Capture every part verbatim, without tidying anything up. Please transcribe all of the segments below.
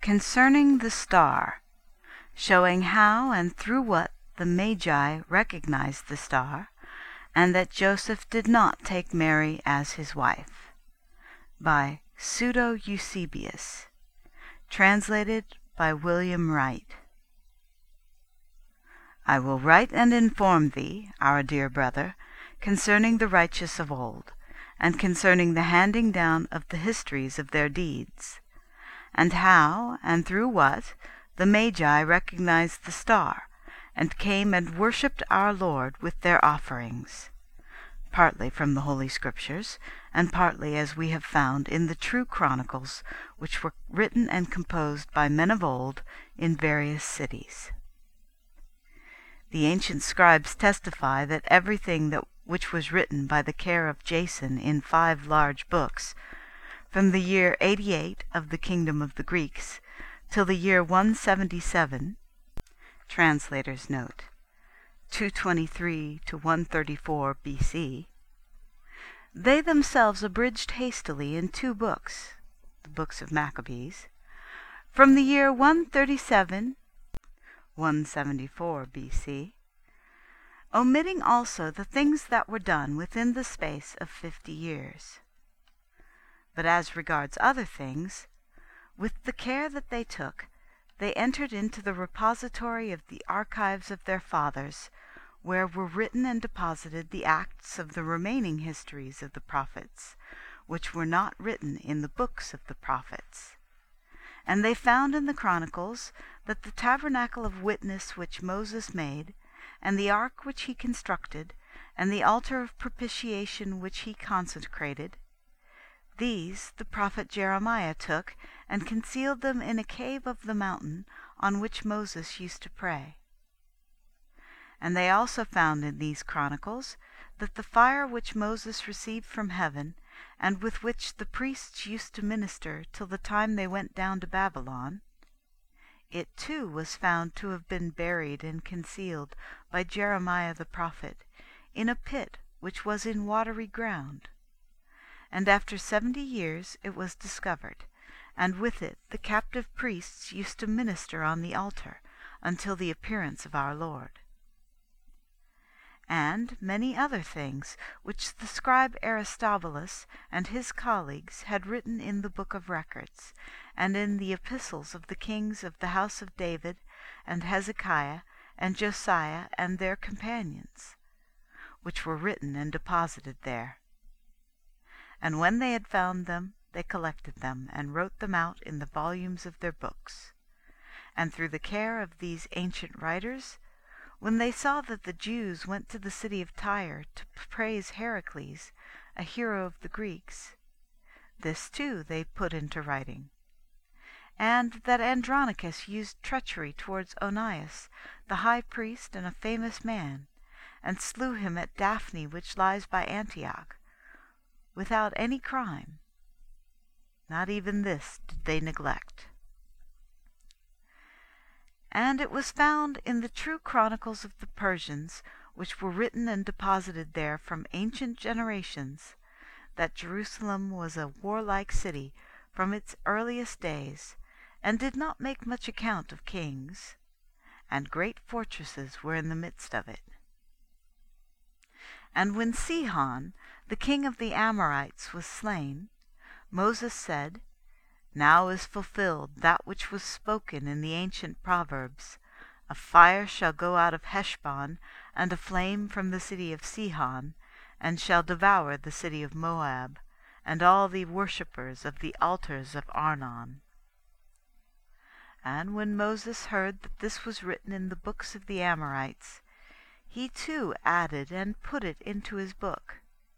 concerning the star, showing how and through what the Magi recognized the star, and that Joseph did not take Mary as his wife, by Pseudo Eusebius, translated by William Wright. I will write and inform thee, our dear brother, concerning the righteous of old, and concerning the handing down of the histories of their deeds, and how, and through what, the Magi recognized the star, and came and worshipped our Lord with their offerings, partly from the Holy Scriptures, and partly as we have found in the true chronicles which were written and composed by men of old in various cities. The ancient scribes testify that everything that which was written by the care of Jason in five large books, from the year eighty-eight of the kingdom of the Greeks till the year one seventy-seven, Translator's Note, two twenty-three to one thirty-four B C, they themselves abridged hastily in two books, the books of Maccabees, from the year one thirty-seven, one seventy-four B C, omitting also the things that were done within the space of fifty years. But as regards other things, with the care that they took, they entered into the repository of the archives of their fathers, where were written and deposited the acts of the remaining histories of the prophets, which were not written in the books of the prophets. And they found in the chronicles that the tabernacle of witness which Moses made, and the ark which he constructed, and the altar of propitiation which he consecrated, these the prophet Jeremiah took and concealed them in a cave of the mountain on which Moses used to pray. And they also found in these chronicles that the fire which Moses received from heaven, and with which the priests used to minister till the time they went down to Babylon, it too was found to have been buried and concealed by Jeremiah the prophet in a pit which was in watery ground. And after seventy years it was discovered, and with it the captive priests used to minister on the altar until the appearance of our Lord. And many other things which the scribe Aristobulus and his colleagues had written in the book of records, and in the epistles of the kings of the house of David, and Hezekiah, and Josiah, and their companions, which were written and deposited there. And when they had found them, they collected them, and wrote them out in the volumes of their books. And through the care of these ancient writers, when they saw that the Jews went to the city of Tyre to praise Heracles, a hero of the Greeks, this too they put into writing. And that Andronicus used treachery towards Onias, the high priest and a famous man, and slew him at Daphne, which lies by Antioch, without any crime. Not even this did they neglect. And it was found in the true chronicles of the Persians, which were written and deposited there from ancient generations, that Jerusalem was a warlike city from its earliest days, and did not make much account of kings, and great fortresses were in the midst of it. And when Sihon, the king of the Amorites, was slain, Moses said, Now is fulfilled that which was spoken in the ancient proverbs, A fire shall go out of Heshbon, and a flame from the city of Sihon, and shall devour the city of Moab, and all the worshippers of the altars of Arnon. And when Moses heard that this was written in the books of the Amorites, he too added and put it into his book.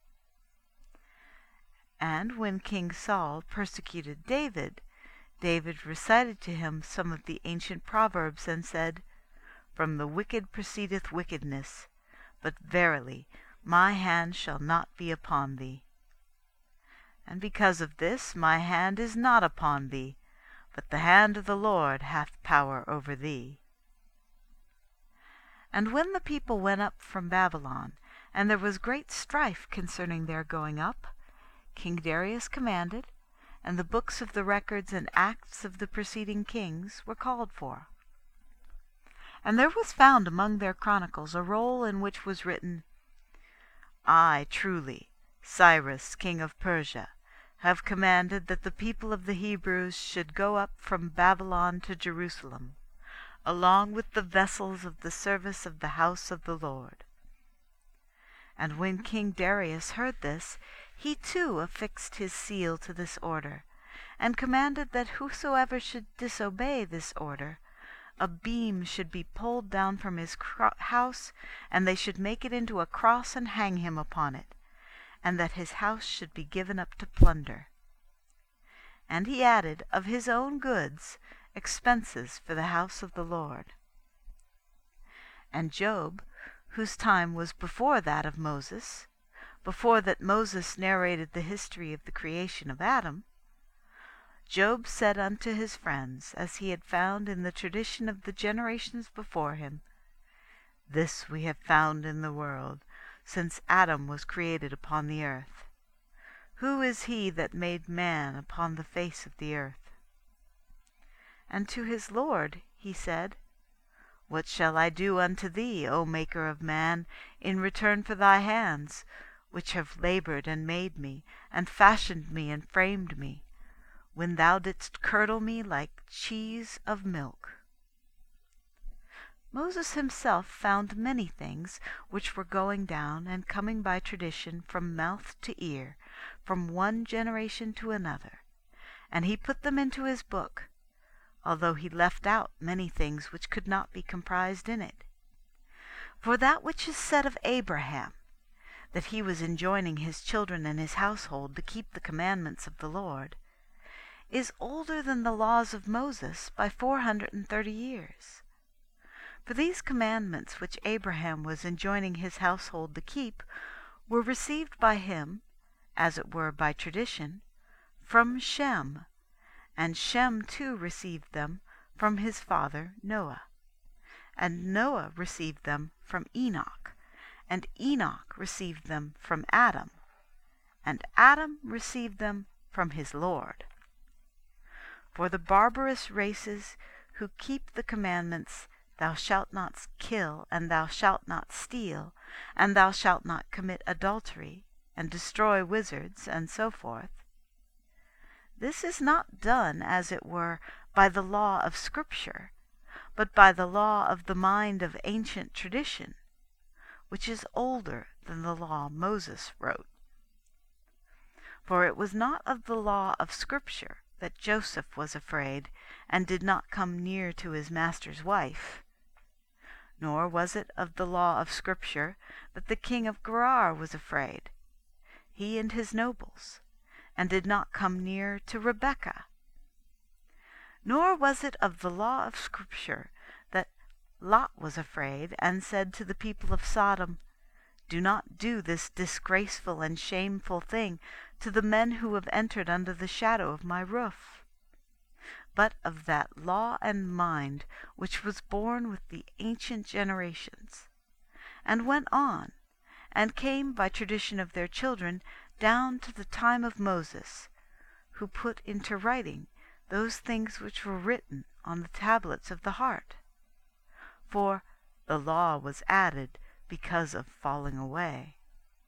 And when King Saul persecuted David, David recited to him some of the ancient proverbs, and said, From the wicked proceedeth wickedness, but verily my hand shall not be upon thee. And because of this my hand is not upon thee, but the hand of the Lord hath power over thee. And when the people went up from Babylon, and there was great strife concerning their going up, King Darius commanded, and the books of the records and acts of the preceding kings were called for. And there was found among their chronicles a roll in which was written, I truly, Cyrus, king of Persia, have commanded that the people of the Hebrews should go up from Babylon to Jerusalem, along with the vessels of the service of the house of the Lord. And when King Darius heard this, he too affixed his seal to this order, and commanded that whosoever should disobey this order, a beam should be pulled down from his house, and they should make it into a cross and hang him upon it, and that his house should be given up to plunder. And he added of his own goods expenses for the house of the Lord. And Job, whose time was before that of Moses, before that Moses narrated the history of the creation of Adam, Job said unto his friends, as he had found in the tradition of the generations before him, This we have found in the world, since Adam was created upon the earth. Who is he that made man upon the face of the earth? And to his Lord he said, What shall I do unto thee, O Maker of man, in return for thy hands, which have laboured and made me, and fashioned me and framed me, when thou didst curdle me like cheese of milk? Moses himself found many things which were going down and coming by tradition from mouth to ear, from one generation to another, and he put them into his book, although he left out many things which could not be comprised in it. For that which is said of Abraham, that he was enjoining his children and his household to keep the commandments of the Lord, is older than the laws of Moses by four hundred and thirty years. For these commandments which Abraham was enjoining his household to keep were received by him, as it were by tradition, from Shem, and Shem too received them from his father Noah. And Noah received them from Enoch, and Enoch received them from Adam, and Adam received them from his Lord. For the barbarous races who keep the commandments, Thou shalt not kill, and thou shalt not steal, and thou shalt not commit adultery, and destroy wizards, and so forth, this is not done, as it were, by the law of Scripture, but by the law of the mind of ancient tradition, which is older than the law Moses wrote. For it was not of the law of Scripture that Joseph was afraid, and did not come near to his master's wife. Nor was it of the law of Scripture that the king of Gerar was afraid, he and his nobles, and did not come near to Rebekah. Nor was it of the law of Scripture that Lot was afraid, and said to the people of Sodom, Do not do this disgraceful and shameful thing to the men who have entered under the shadow of my roof. But of that law and mind which was born with the ancient generations, and went on, and came by tradition of their children down to the time of Moses, who put into writing those things which were written on the tablets of the heart. For the law was added because of falling away.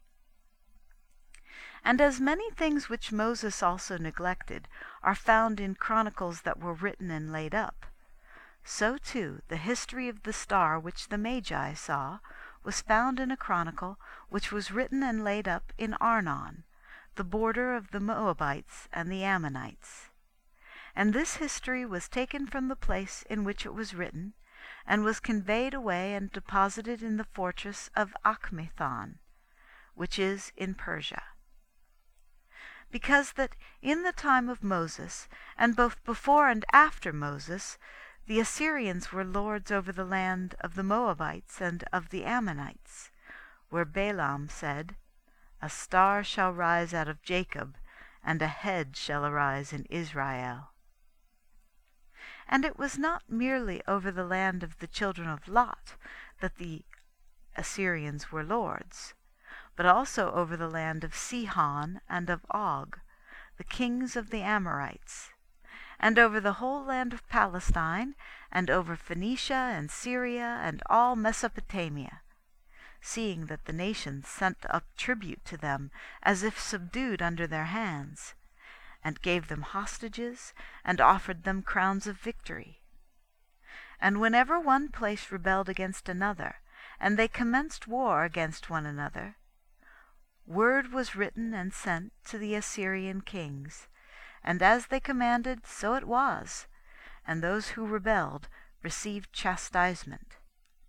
And as many things which Moses also neglected are found in chronicles that were written and laid up, so too the history of the star which the Magi saw was found in a chronicle which was written and laid up in Arnon, the border of the Moabites and the Ammonites. And this history was taken from the place in which it was written, and was conveyed away and deposited in the fortress of Achmethon, which is in Persia. Because that in the time of Moses, and both before and after Moses, the Assyrians were lords over the land of the Moabites and of the Ammonites, where Balaam said, A star shall rise out of Jacob, and a head shall arise in Israel. And it was not merely over the land of the children of Lot that the Assyrians were lords, but also over the land of Sihon and of Og, the kings of the Amorites, and over the whole land of Palestine, and over Phoenicia and Syria and all Mesopotamia, seeing that the nations sent up tribute to them as if subdued under their hands, and gave them hostages, and offered them crowns of victory. And whenever one place rebelled against another, and they commenced war against one another, word was written and sent to the Assyrian kings, and as they commanded, so it was, and those who rebelled received chastisement.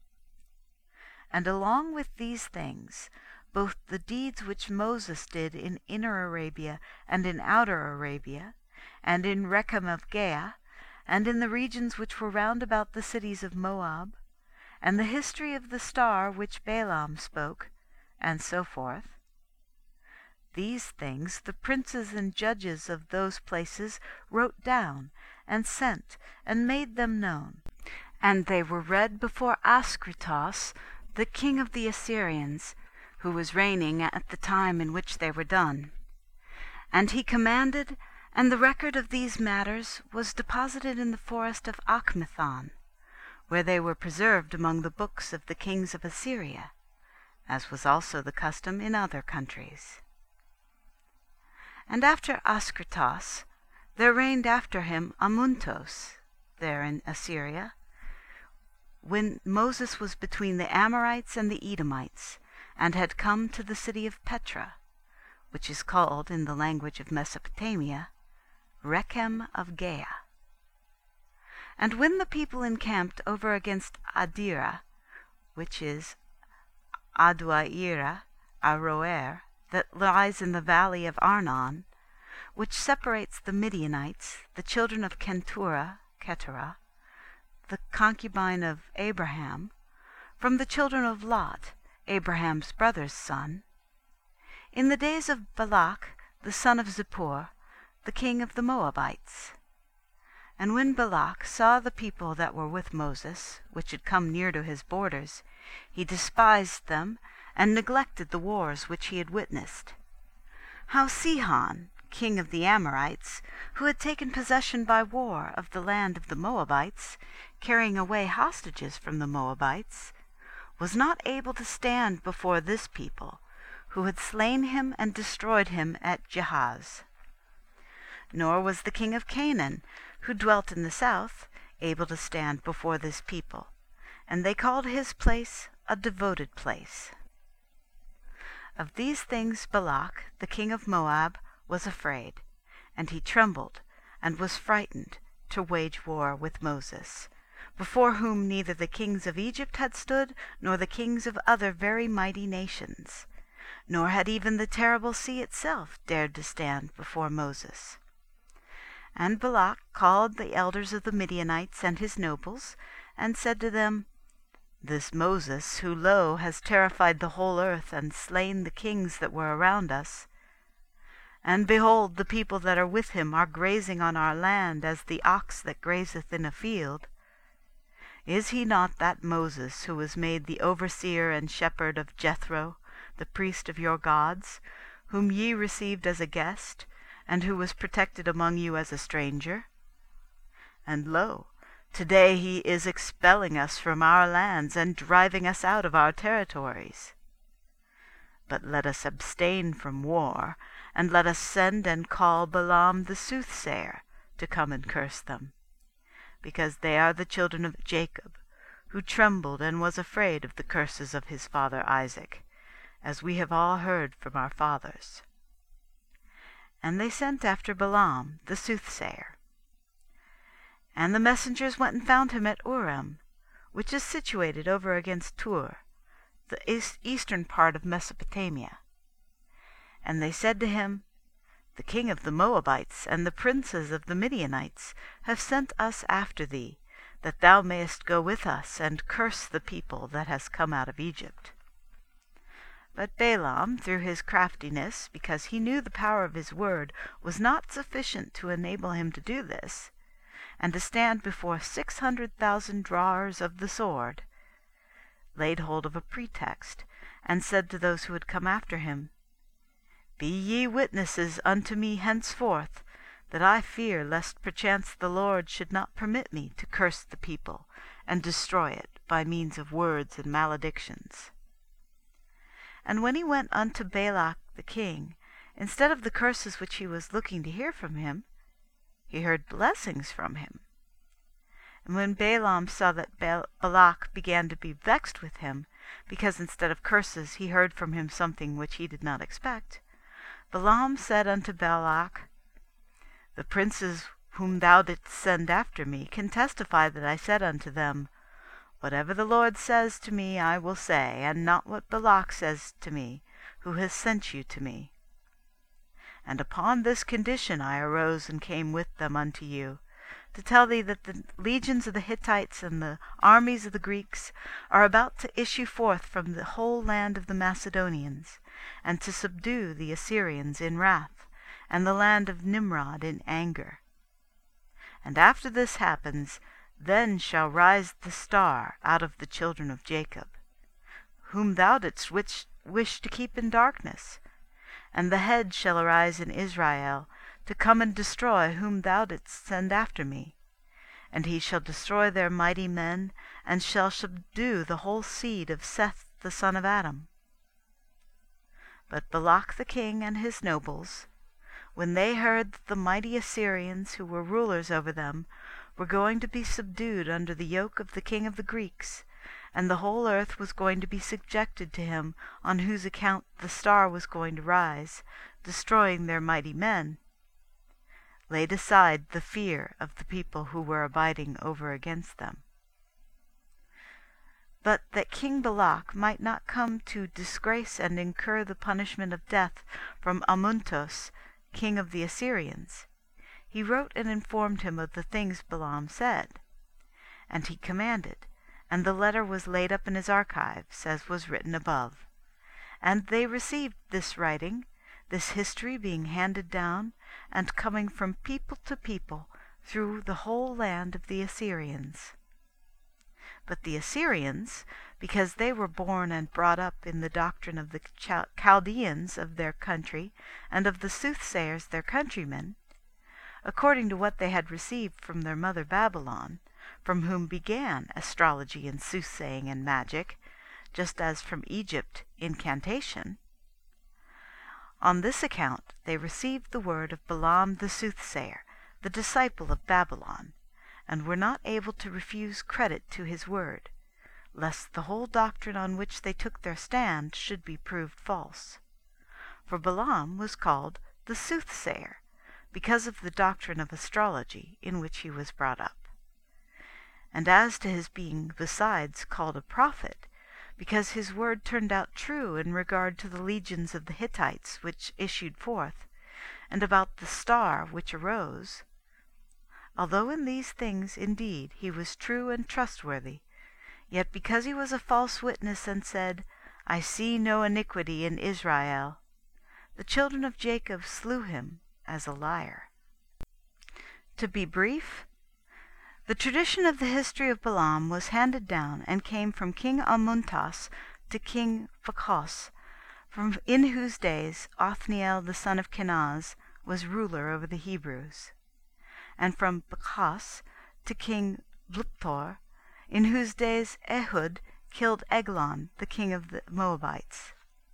And along with these things, both the deeds which Moses did in Inner Arabia and in Outer Arabia, and in Rechem of Gea, and in the regions which were round about the cities of Moab, and the history of the star which Balaam spoke, and so forth. These things the princes and judges of those places wrote down, and sent, and made them known. And they were read before Ascratos, the king of the Assyrians, who was reigning at the time in which they were done. And he commanded, and the record of these matters was deposited in the forest of Achmethon, where they were preserved among the books of the kings of Assyria, as was also the custom in other countries. And after Ascratos, there reigned after him Amuntos, there in Assyria, when Moses was between the Amorites and the Edomites, and had come to the city of Petra, which is called, in the language of Mesopotamia, Rechem of Gea. And when the people encamped over against Adira, which is Aduaira, Aroer, that lies in the valley of Arnon, which separates the Midianites, the children of Kenturah, Keturah, the concubine of Abraham, from the children of Lot, Abraham's brother's son, in the days of Balak, the son of Zippor, the king of the Moabites. And when Balak saw the people that were with Moses, which had come near to his borders, he despised them, and neglected the wars which he had witnessed. How Sihon, king of the Amorites, who had taken possession by war of the land of the Moabites, carrying away hostages from the Moabites, was not able to stand before this people, who had slain him and destroyed him at Jahaz. Nor was the king of Canaan, who dwelt in the south, able to stand before this people, and they called his place a devoted place. Of these things Balak, the king of Moab, was afraid, and he trembled, and was frightened, to wage war with Moses, before whom neither the kings of Egypt had stood, nor the kings of other very mighty nations, nor had even the terrible sea itself dared to stand before Moses. And Balak called the elders of the Midianites and his nobles, and said to them, This Moses, who, lo, has terrified the whole earth, and slain the kings that were around us, and behold, the people that are with him are grazing on our land as the ox that grazeth in a field. Is he not that Moses who was made the overseer and shepherd of Jethro, the priest of your gods, whom ye received as a guest, and who was protected among you as a stranger? And lo, today he is expelling us from our lands and driving us out of our territories. But let us abstain from war, and let us send and call Balaam the soothsayer to come and curse them, because they are the children of Jacob, who trembled and was afraid of the curses of his father Isaac, as we have all heard from our fathers. And they sent after Balaam the soothsayer. And the messengers went and found him at Urim, which is situated over against Tur, the eastern part of Mesopotamia. And they said to him, The king of the Moabites and the princes of the Midianites have sent us after thee, that thou mayest go with us and curse the people that has come out of Egypt. But Balaam, through his craftiness, because he knew the power of his word, was not sufficient to enable him to do this, and to stand before six hundred thousand drawers of the sword, laid hold of a pretext, and said to those who had come after him, Be ye witnesses unto me henceforth, that I fear lest perchance the Lord should not permit me to curse the people, and destroy it by means of words and maledictions. And when he went unto Balak the king, instead of the curses which he was looking to hear from him, he heard blessings from him. And when Balaam saw that Balak began to be vexed with him, because instead of curses he heard from him something which he did not expect, Balaam said unto Balak, The princes whom thou didst send after me can testify that I said unto them, Whatever the Lord says to me I will say, and not what Balak says to me, who has sent you to me. And upon this condition I arose and came with them unto you, to tell thee that the legions of the Hittites and the armies of the Greeks are about to issue forth from the whole land of the Macedonians, and to subdue the Assyrians in wrath, and the land of Nimrod in anger. And after this happens, then shall rise the star out of the children of Jacob, whom thou didst wish, wish to keep in darkness, and the head shall arise in Israel, to come and destroy whom thou didst send after me. And he shall destroy their mighty men, and shall subdue the whole seed of Seth the son of Adam. But Balak the king and his nobles, when they heard that the mighty Assyrians who were rulers over them were going to be subdued under the yoke of the king of the Greeks, and the whole earth was going to be subjected to him, on whose account the star was going to rise, destroying their mighty men, laid aside the fear of the people who were abiding over against them. But that King Balak might not come to disgrace and incur the punishment of death from Amuntos, king of the Assyrians, he wrote and informed him of the things Balaam said. And he commanded, and the letter was laid up in his archives, as was written above. And they received this writing, this history being handed down, and coming from people to people through the whole land of the Assyrians. But the Assyrians, because they were born and brought up in the doctrine of the Chaldeans of their country, and of the soothsayers their countrymen, according to what they had received from their mother Babylon, from whom began astrology and soothsaying and magic, just as from Egypt incantation, on this account they received the word of Balaam the soothsayer, the disciple of Babylon, and were not able to refuse credit to his word, lest the whole doctrine on which they took their stand should be proved false. For Balaam was called the soothsayer, because of the doctrine of astrology in which he was brought up. And as to his being besides called a prophet, because his word turned out true in regard to the legions of the Hittites which issued forth, and about the star which arose, although in these things indeed he was true and trustworthy, yet because he was a false witness and said, I see no iniquity in Israel, the children of Jacob slew him as a liar. To be brief, the tradition of the history of Balaam was handed down and came from King Amuntas to King Phachos, from in whose days Othniel the son of Kenaz was ruler over the Hebrews, and from Phachos to King Bluptor, in whose days Ehud killed Eglon, the king of the Moabites,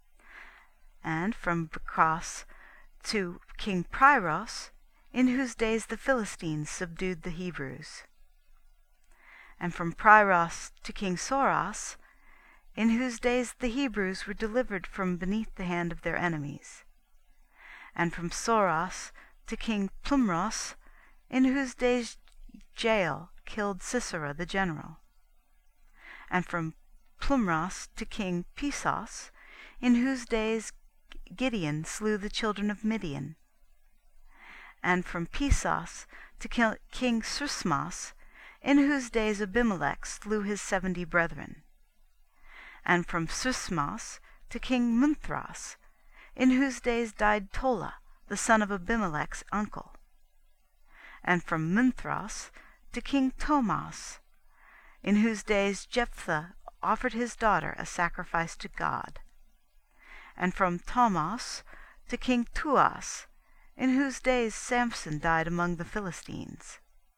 and from Phachos to King Pyrrhos, in whose days the Philistines subdued the Hebrews, and from Pyrrhos to King Soros, in whose days the Hebrews were delivered from beneath the hand of their enemies, and from Soros to King Plumros, in whose days Jael killed Sisera the general, and from Plumros to King Pisos, in whose days Gideon slew the children of Midian, and from Pisos to King Susmas, in whose days Abimelech slew his seventy brethren, and from Susmas to King Munthras, in whose days died Tola, the son of Abimelech's uncle, and from Munthras to King Tomas, in whose days Jephthah offered his daughter a sacrifice to God, and from Tomas to King Tuas, in whose days Samson died among the Philistines.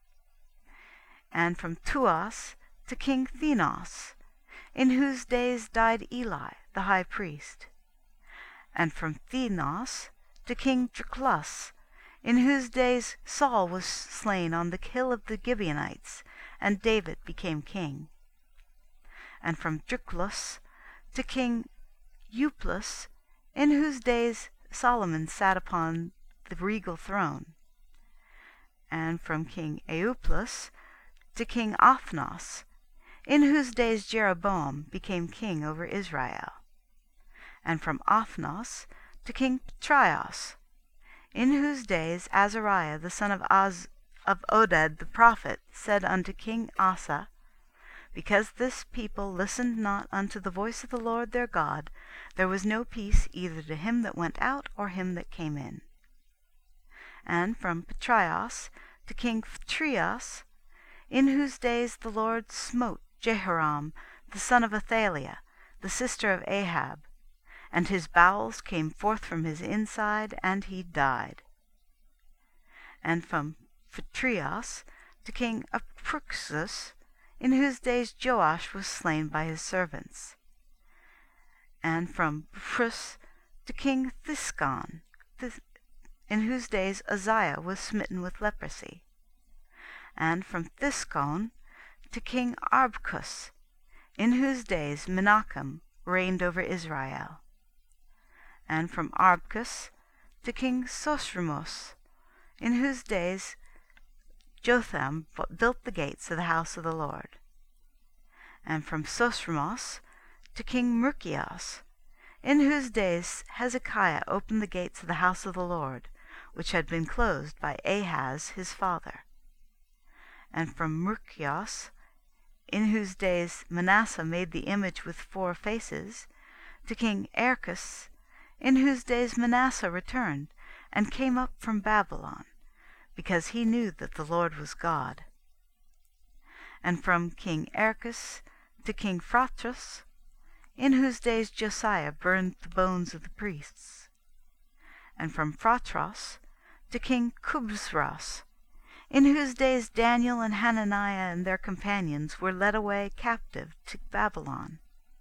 And from Tuas to King Thenos, in whose days died Eli the high priest. And from Thenos to King Triclus, in whose days Saul was slain on the hill of the Gibeonites, and David became king. And from Triclus to King Euplus, in whose days Solomon sat upon the regal throne. And from King Euplus to King Othnos, in whose days Jeroboam became king over Israel. And from Othnos to King Petraios, in whose days Azariah the son of, Az- of Oded the prophet said unto King Asa, Because this people listened not unto the voice of the Lord their God, there was no peace either to him that went out or him that came in. And from Petraios to King Phatrias, in whose days the Lord smote Jehoram the son of Athaliah, the sister of Ahab, and his bowels came forth from his inside, and he died. And from Phatrias to King Apruxus, in whose days Joash was slain by his servants. And from Prus to King Thiscon, in whose days Uzziah was smitten with leprosy. And from Thiscon to King Arbchus, in whose days Menachem reigned over Israel. And from Arbchus to King Sosremos, in whose days Jotham built the gates of the house of the Lord. And from Sosremos to King Merchios, in whose days Hezekiah opened the gates of the house of the Lord, which had been closed by Ahaz his father. And from Merchios, in whose days Manasseh made the image with four faces, to King Archus, in whose days Manasseh returned, and came up from Babylon, because he knew that the Lord was God. And from King Archus to King Phatrus, in whose days Josiah burned the bones of the priests. And from Phatrus to King Kubzras, in whose days Daniel and Hananiah and their companions were led away captive to Babylon.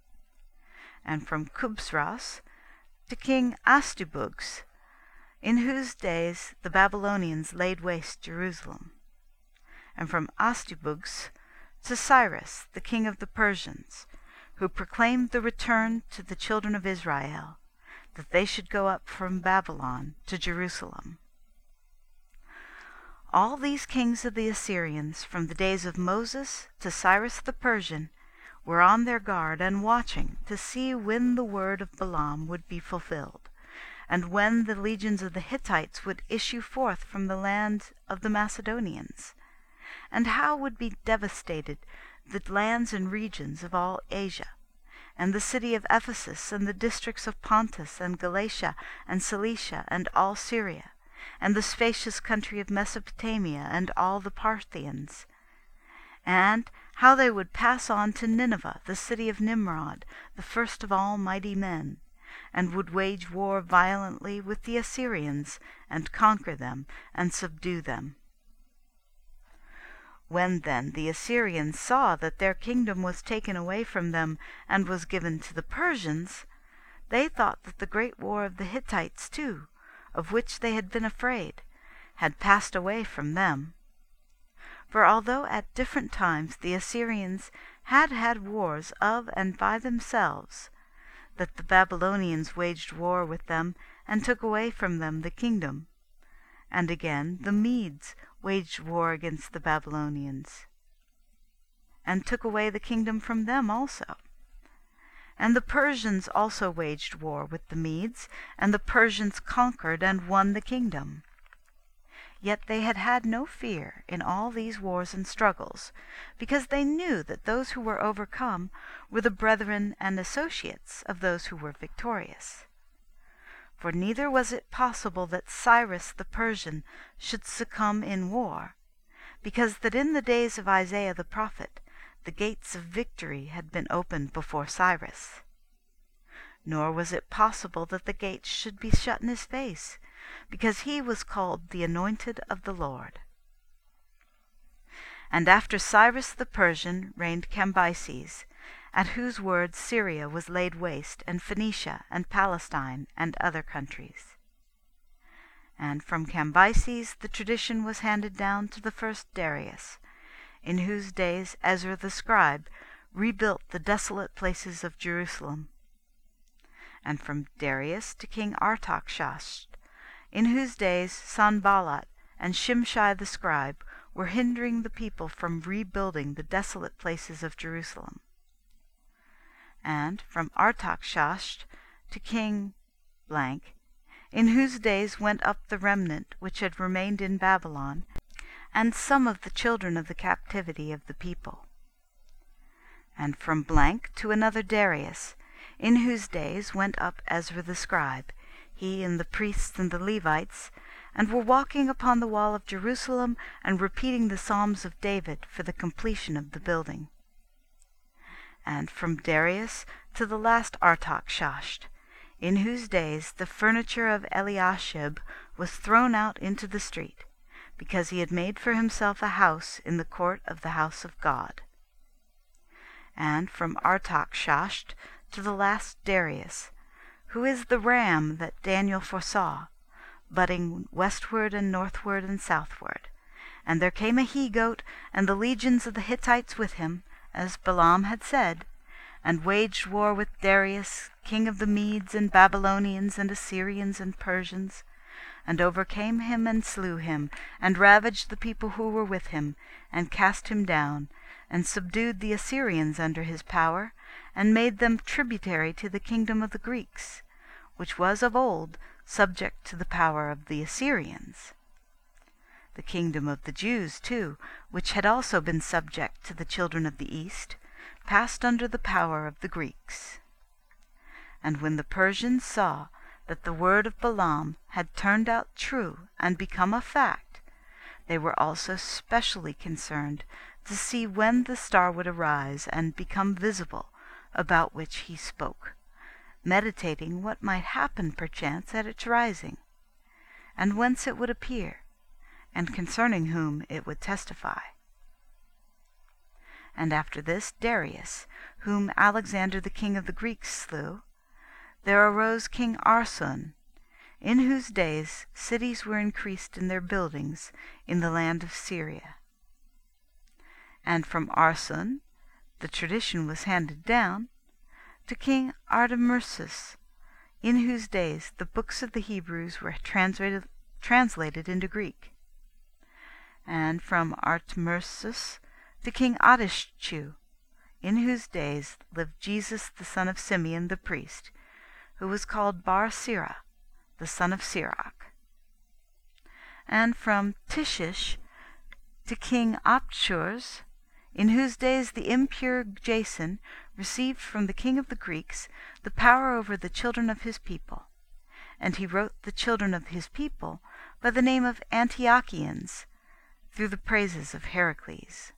And from Kubzras to King Astubugs, in whose days the Babylonians laid waste Jerusalem. And from Astubugs to Cyrus, the king of the Persians, who proclaimed the return to the children of Israel, that they should go up from Babylon to Jerusalem. All these kings of the Assyrians, from the days of Moses to Cyrus the Persian, were on their guard and watching to see when the word of Balaam would be fulfilled, and when the legions of the Hittites would issue forth from the land of the Macedonians, and how would be devastated the lands and regions of all Asia, and the city of Ephesus, and the districts of Pontus and Galatia and Cilicia, and all Syria, and the spacious country of Mesopotamia, and all the Parthians, and how they would pass on to Nineveh, the city of Nimrod, the first of all mighty men, and would wage war violently with the Assyrians, and conquer them, and subdue them. When then the Assyrians saw that their kingdom was taken away from them, and was given to the Persians, they thought that the great war of the Hittites too, of which they had been afraid, had passed away from them. For although at different times the Assyrians had had wars of and by themselves, that the Babylonians waged war with them, and took away from them the kingdom, and again the Medes waged war against the Babylonians, and took away the kingdom from them also. And the Persians also waged war with the Medes, and the Persians conquered and won the kingdom. Yet they had had no fear in all these wars and struggles, because they knew that those who were overcome were the brethren and associates of those who were victorious. For neither was it possible that Cyrus the Persian should succumb in war, because that in the days of Isaiah the prophet the gates of victory had been opened before Cyrus. nor was it possible that the gates should be shut in his face, because he was called the Anointed of the Lord. And after Cyrus the Persian reigned Cambyses, at whose word Syria was laid waste, and Phoenicia, and Palestine, and other countries. And from Cambyses the tradition was handed down to the first Darius, in whose days Ezra the scribe rebuilt the desolate places of Jerusalem. And from Darius to King Artaxerxes, in whose days Sanballat and Shimshai the scribe were hindering the people from rebuilding the desolate places of Jerusalem. And from Artaxerxes to King blank, in whose days went up the remnant which had remained in Babylon, and some of the children of the captivity of the people. And from blank to another Darius, in whose days went up Ezra the scribe, he and the priests and the Levites, and were walking upon the wall of Jerusalem, and repeating the psalms of David for the completion of the building. And from Darius to the last Artaxerxes, in whose days the furniture of Eliashib was thrown out into the street, because he had made for himself a house in the court of the house of God. And from Artaxerxes to the last Darius, who is the ram that Daniel foresaw, budding westward and northward and southward. And there came a he-goat, and the legions of the Hittites with him, as Balaam had said, and waged war with Darius, king of the Medes and Babylonians and Assyrians and Persians, and overcame him and slew him, and ravaged the people who were with him, and cast him down, and subdued the Assyrians under his power, and made them tributary to the kingdom of the Greeks, which was of old subject to the power of the Assyrians. The kingdom of the Jews, too, which had also been subject to the children of the East, passed under the power of the Greeks. And when the Persians saw that the word of Balaam had turned out true and become a fact, they were also specially concerned to see when the star would arise and become visible, about which he spoke, meditating what might happen perchance at its rising, and whence it would appear, and concerning whom it would testify. And after this Darius, whom Alexander the king of the Greeks slew, there arose King Arsun, in whose days cities were increased in their buildings in the land of Syria. And from Arsun the tradition was handed down to King Artaxerxes, in whose days the books of the Hebrews were translated, translated into Greek. And from Artaxerxes to King Ahasuerus, in whose days lived Jesus the son of Simeon the priest, who was called Bar-Sirah, the son of Sirach. And from Tishish to King Ahasuerus, in whose days the impure Jason received from the king of the Greeks the power over the children of his people, and he wrote the children of his people by the name of Antiochians, through the praises of Heracles.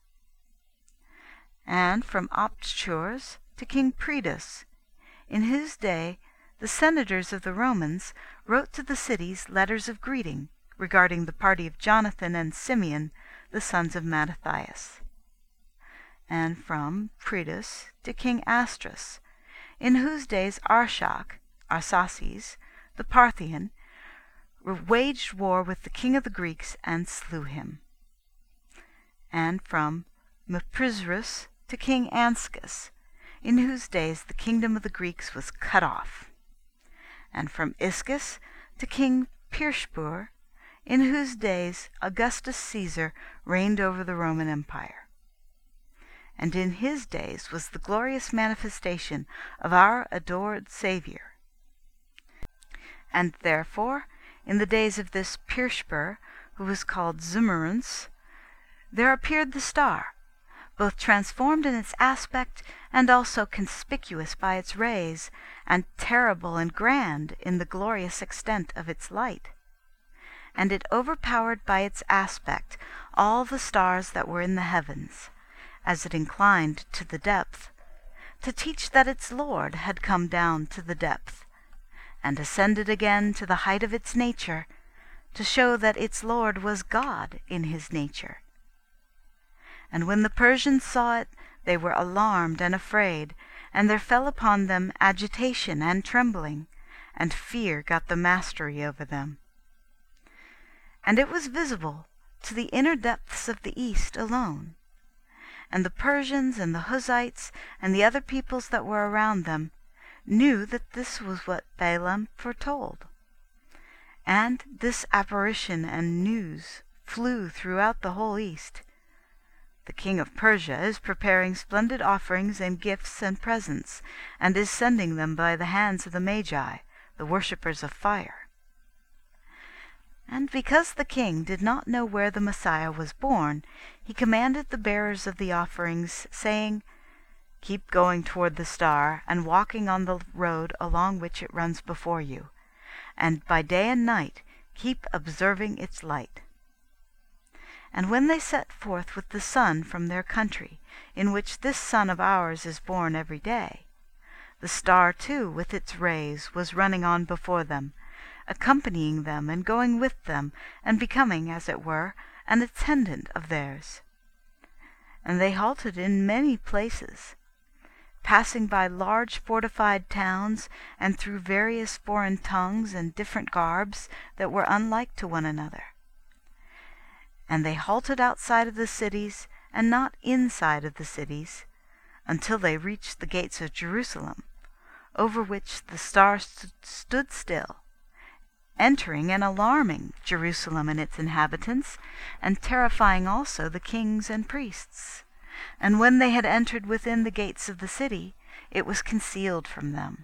And from Ahasuerus to King Pridas, in whose day the senators of the Romans wrote to the cities letters of greeting regarding the party of Jonathan and Simeon, the sons of Mattathias. And from Pridas to King Astras, in whose days Arshak, Arsaces, the Parthian, waged war with the king of the Greeks and slew him. And from Meprisrus to King Anskis, in whose days the kingdom of the Greeks was cut off. And from Ischus to King Pirshpur, in whose days Augustus Caesar reigned over the Roman Empire. And in his days was the glorious manifestation of our adored Saviour. And therefore, in the days of this Pirshpur, who was called Zimmerunce, there appeared the star, both transformed in its aspect, and also conspicuous by its rays, and terrible and grand in the glorious extent of its light. And it overpowered by its aspect all the stars that were in the heavens, as it inclined to the depth, to teach that its Lord had come down to the depth, and ascended again to the height of its nature, to show that its Lord was God in his nature. And when the Persians saw it, they were alarmed and afraid, and there fell upon them agitation and trembling, and fear got the mastery over them. And it was visible to the inner depths of the east alone. And the Persians and the Huzites and the other peoples that were around them knew that this was what Balaam foretold. And this apparition and news flew throughout the whole east. The king of Persia is preparing splendid offerings and gifts and presents, and is sending them by the hands of the Magi, the worshippers of fire. And because the king did not know where the Messiah was born, he commanded the bearers of the offerings, saying, "Keep going toward the star, and walking on the road along which it runs before you, and by day and night keep observing its light." And when they set forth with the sun from their country, in which this son of ours is born every day, the star too with its rays was running on before them, accompanying them and going with them, and becoming, as it were, an attendant of theirs. And they halted in many places, passing by large fortified towns, and through various foreign tongues and different garbs that were unlike to one another. And they halted outside of the cities, and not inside of the cities, until they reached the gates of Jerusalem, over which the star st- stood still, entering and alarming Jerusalem and its inhabitants, and terrifying also the kings and priests. And when they had entered within the gates of the city, it was concealed from them.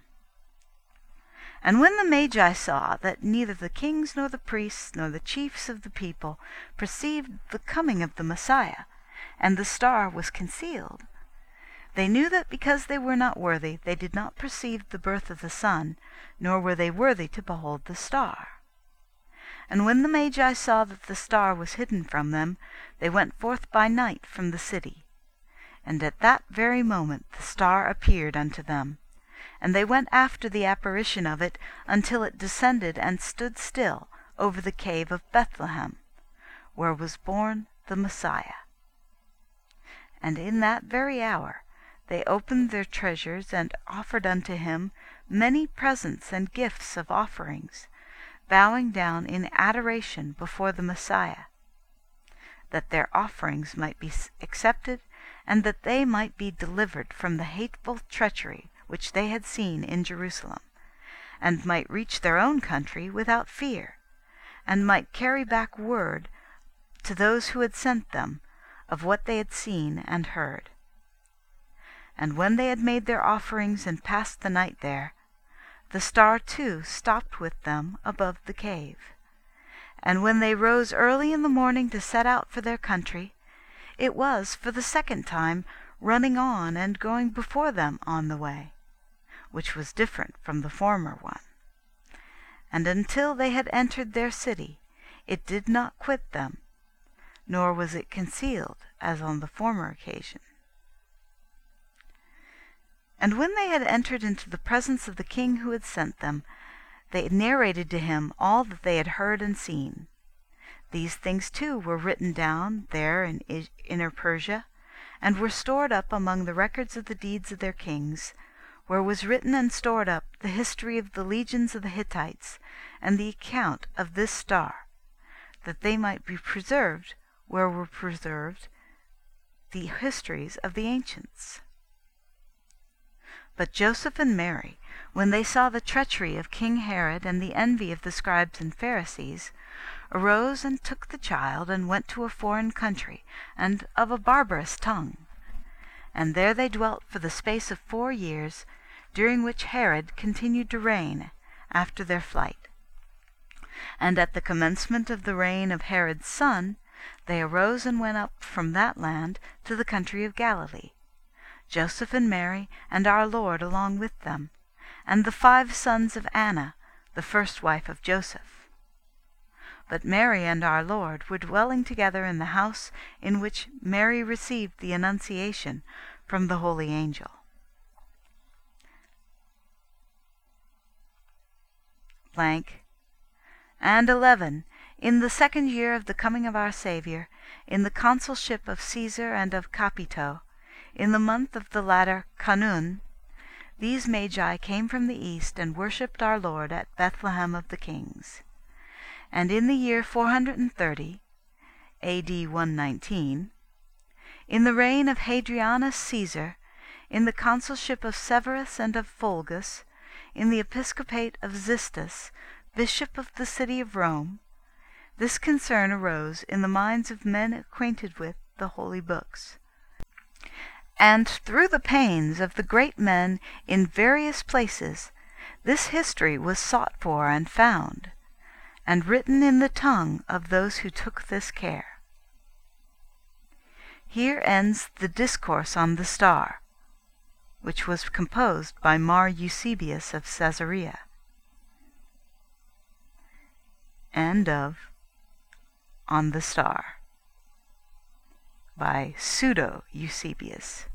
And when the Magi saw that neither the kings nor the priests nor the chiefs of the people perceived the coming of the Messiah, and the star was concealed, they knew that because they were not worthy, they did not perceive the birth of the Son, nor were they worthy to behold the star. And when the Magi saw that the star was hidden from them, they went forth by night from the city. And at that very moment the star appeared unto them. And they went after the apparition of it, until it descended and stood still over the cave of Bethlehem, where was born the Messiah. And in that very hour they opened their treasures, and offered unto him many presents and gifts of offerings, bowing down in adoration before the Messiah, that their offerings might be accepted, and that they might be delivered from the hateful treachery which they had seen in Jerusalem, and might reach their own country without fear, and might carry back word to those who had sent them of what they had seen and heard. And when they had made their offerings and passed the night there, the star too stopped with them above the cave. And when they rose early in the morning to set out for their country, it was for the second time running on and going before them on the way, which was different from the former one. And until they had entered their city, it did not quit them, nor was it concealed as on the former occasion. And when they had entered into the presence of the king who had sent them, they narrated to him all that they had heard and seen. These things too were written down there in Inner Persia, and were stored up among the records of the deeds of their kings, where was written and stored up the history of the legions of the Hittites, and the account of this star, that they might be preserved where were preserved the histories of the ancients. But Joseph and Mary, when they saw the treachery of King Herod and the envy of the scribes and Pharisees, arose and took the child, and went to a foreign country, and of a barbarous tongue. And there they dwelt for the space of four years, during which Herod continued to reign after their flight. And at the commencement of the reign of Herod's son, they arose and went up from that land to the country of Galilee, Joseph and Mary, and our Lord along with them, and the five sons of Anna, the first wife of Joseph. But Mary and our Lord were dwelling together in the house in which Mary received the Annunciation from the holy angel. blank. And eleven. In the second year of the coming of our Saviour, in the consulship of Caesar and of Capito, in the month of the latter Canun, these magi came from the east and worshipped our Lord at Bethlehem of the kings. And in the year four hundred and thirty, A D one nineteen, in the reign of Hadrianus Caesar, in the consulship of Severus and of Fulgus, in the episcopate of Xistus, bishop of the city of Rome, this concern arose in the minds of men acquainted with the holy books. And through the pains of the great men in various places, this history was sought for and found, and written in the tongue of those who took this care. Here ends the Discourse on the Star, which was composed by Mar Eusebius of Caesarea. End of On the Star by Pseudo Eusebius.